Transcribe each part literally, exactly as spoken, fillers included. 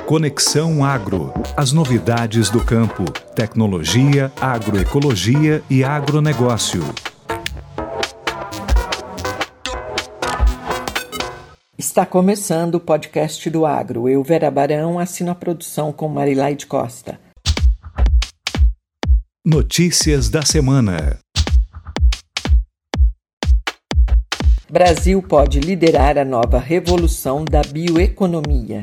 Conexão Agro. As novidades do campo, tecnologia, agroecologia e agronegócio. Está começando o podcast do Agro. Eu, Vera Barão, assino a produção com Marilaide Costa. Notícias da semana. Brasil pode liderar a nova revolução da bioeconomia.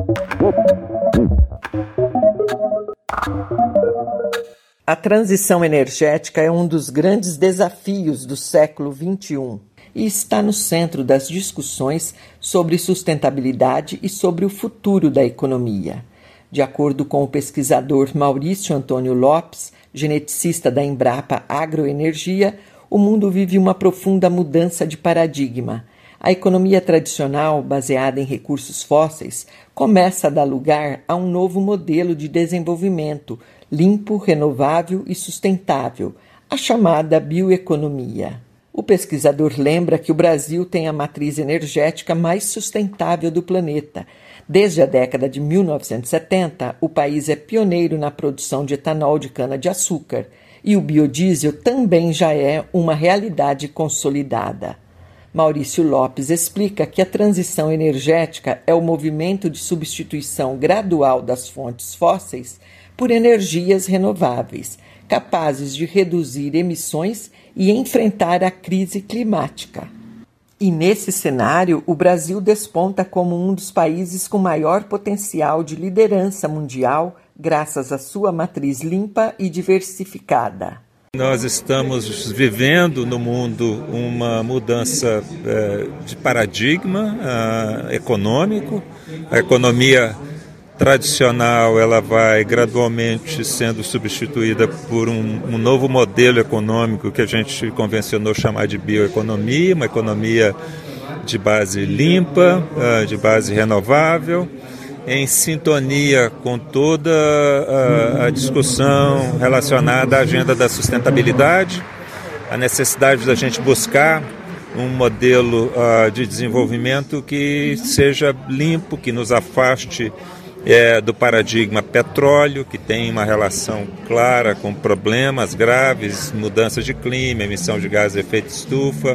A transição energética é um dos grandes desafios do século vinte e um e está no centro das discussões sobre sustentabilidade e sobre o futuro da economia. De acordo com o pesquisador Maurício Antônio Lopes, geneticista da Embrapa Agroenergia, o mundo vive uma profunda mudança de paradigma. A economia tradicional, baseada em recursos fósseis, começa a dar lugar a um novo modelo de desenvolvimento, limpo, renovável e sustentável, a chamada bioeconomia. O pesquisador lembra que o Brasil tem a matriz energética mais sustentável do planeta. Desde a década de mil novecentos e setenta, o país é pioneiro na produção de etanol de cana-de-açúcar e o biodiesel também já é uma realidade consolidada. Maurício Lopes explica que a transição energética é o movimento de substituição gradual das fontes fósseis por energias renováveis, capazes de reduzir emissões e enfrentar a crise climática. E nesse cenário, o Brasil desponta como um dos países com maior potencial de liderança mundial, graças à sua matriz limpa e diversificada. Nós estamos vivendo no mundo uma mudança é, de paradigma é, econômico. A economia tradicional ela vai gradualmente sendo substituída por um, um novo modelo econômico que a gente convencionou chamar de bioeconomia, uma economia de base limpa, é, de base renovável, em sintonia com toda a, a discussão relacionada à agenda da sustentabilidade, a necessidade da gente buscar um modelo uh, de desenvolvimento que seja limpo, que nos afaste é, do paradigma petróleo, que tem uma relação clara com problemas graves, mudanças de clima, emissão de gases de efeito estufa,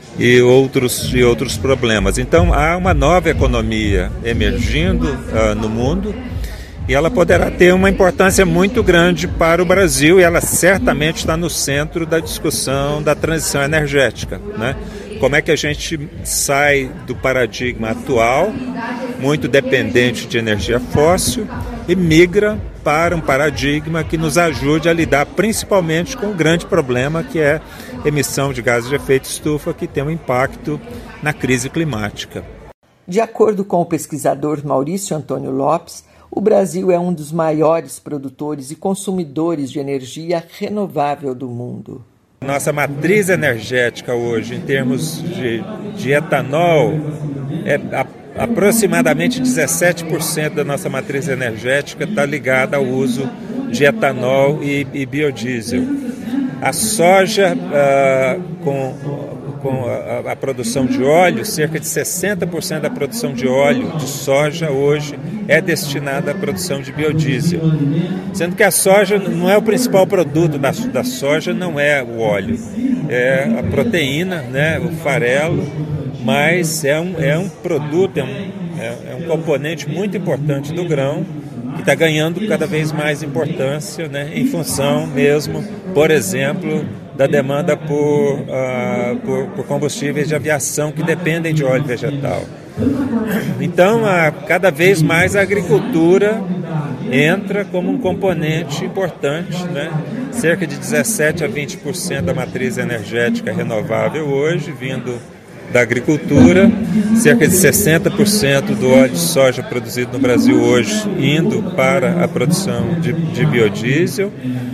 e outros, e outros problemas. Então há uma nova economia emergindo uh, no mundo e ela poderá ter uma importância muito grande para o Brasil e ela certamente está no centro da discussão da transição energética, né? Como é que a gente sai do paradigma atual, muito dependente de energia fóssil, e migra para um paradigma que nos ajude a lidar principalmente com o grande problema que é a emissão de gases de efeito estufa, que tem um impacto na crise climática. De acordo com o pesquisador Maurício Antônio Lopes, o Brasil é um dos maiores produtores e consumidores de energia renovável do mundo. Nossa matriz energética hoje, em termos de, de etanol, é a, aproximadamente dezessete por cento da nossa matriz energética está ligada ao uso de etanol e, e biodiesel. A soja, uh, com, com a, a produção de óleo, cerca de sessenta por cento da produção de óleo de soja hoje é destinada à produção de biodiesel. Sendo que a soja não é o principal produto da, da soja, não é o óleo, é a proteína, né, o farelo, mas é um, é um produto, é um, é, é um componente muito importante do grão, que está ganhando cada vez mais importância, né, em função mesmo, por exemplo, da demanda por, uh, por, por combustíveis de aviação que dependem de óleo vegetal. Então, a, cada vez mais a agricultura entra como um componente importante, né? Cerca de dezessete a vinte por cento da matriz energética renovável hoje, vindo da agricultura, cerca de sessenta por cento do óleo de soja produzido no Brasil hoje indo para a produção de, de biodiesel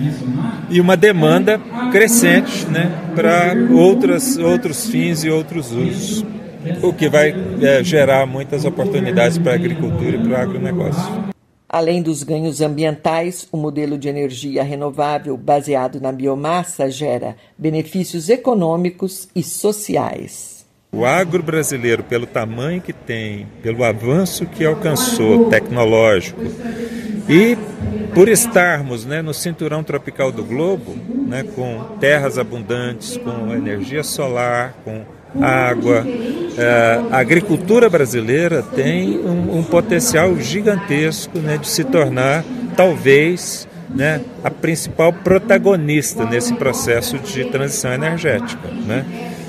e uma demanda crescente, né, para outras, outros fins e outros usos, o que vai é, gerar muitas oportunidades para a agricultura e para o agronegócio. Além dos ganhos ambientais, o modelo de energia renovável baseado na biomassa gera benefícios econômicos e sociais. O agro brasileiro, pelo tamanho que tem, pelo avanço que alcançou tecnológico e por estarmos, né, no cinturão tropical do globo, né, com terras abundantes, com energia solar, com água, a agricultura brasileira tem um, um potencial gigantesco, né, de se tornar, talvez, né, a principal protagonista nesse processo de transição energética, né?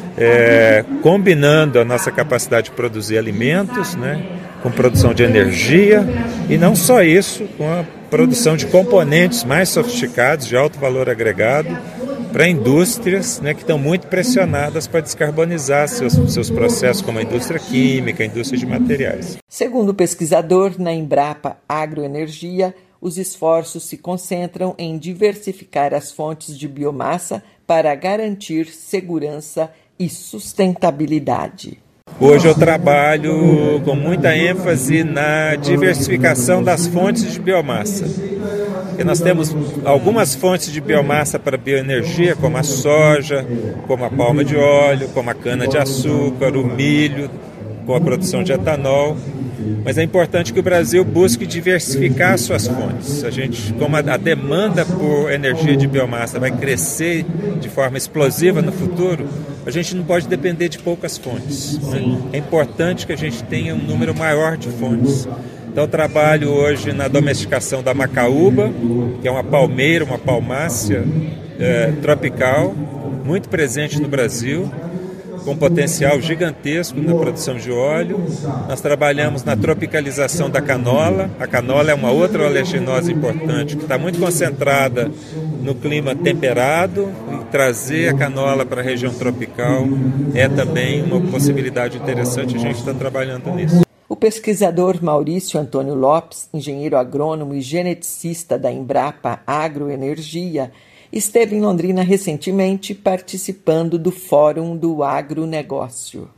É, combinando a nossa capacidade de produzir alimentos, né, com produção de energia, e não só isso, com a produção de componentes mais sofisticados, de alto valor agregado, para indústrias, né, que estão muito pressionadas para descarbonizar seus, seus processos, como a indústria química, a indústria de materiais. Segundo o pesquisador, na Embrapa Agroenergia, os esforços se concentram em diversificar as fontes de biomassa para garantir segurança e sustentabilidade. Hoje eu trabalho com muita ênfase na diversificação das fontes de biomassa. E nós temos algumas fontes de biomassa para bioenergia, como a soja, como a palma de óleo, como a cana-de-açúcar, o milho, com a produção de etanol. Mas é importante que o Brasil busque diversificar suas fontes. A gente, como a, a demanda por energia de biomassa vai crescer de forma explosiva no futuro, a gente não pode depender de poucas fontes, né? É importante que a gente tenha um número maior de fontes. Então eu trabalho hoje na domesticação da macaúba, que é uma palmeira, uma palmácea é, tropical, muito presente no Brasil, com potencial gigantesco na produção de óleo. Nós trabalhamos na tropicalização da canola. A canola é uma outra oleaginosa importante, que está muito concentrada no clima temperado, e trazer a canola para a região tropical é também uma possibilidade interessante, a gente está trabalhando nisso. O pesquisador Maurício Antônio Lopes, engenheiro agrônomo e geneticista da Embrapa Agroenergia, esteve em Londrina recentemente participando do Fórum do Agronegócio.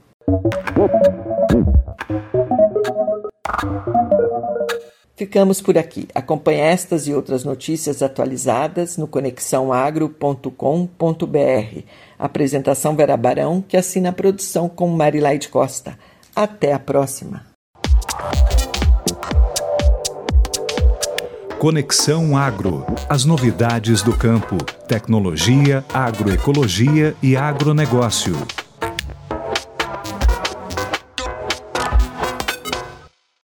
Ficamos por aqui. Acompanhe estas e outras notícias atualizadas no conexão agro ponto com ponto b r. Apresentação Vera Barão, que assina a produção com Marilaide Costa. Até a próxima. Conexão Agro. As novidades do campo, tecnologia, agroecologia e agronegócio.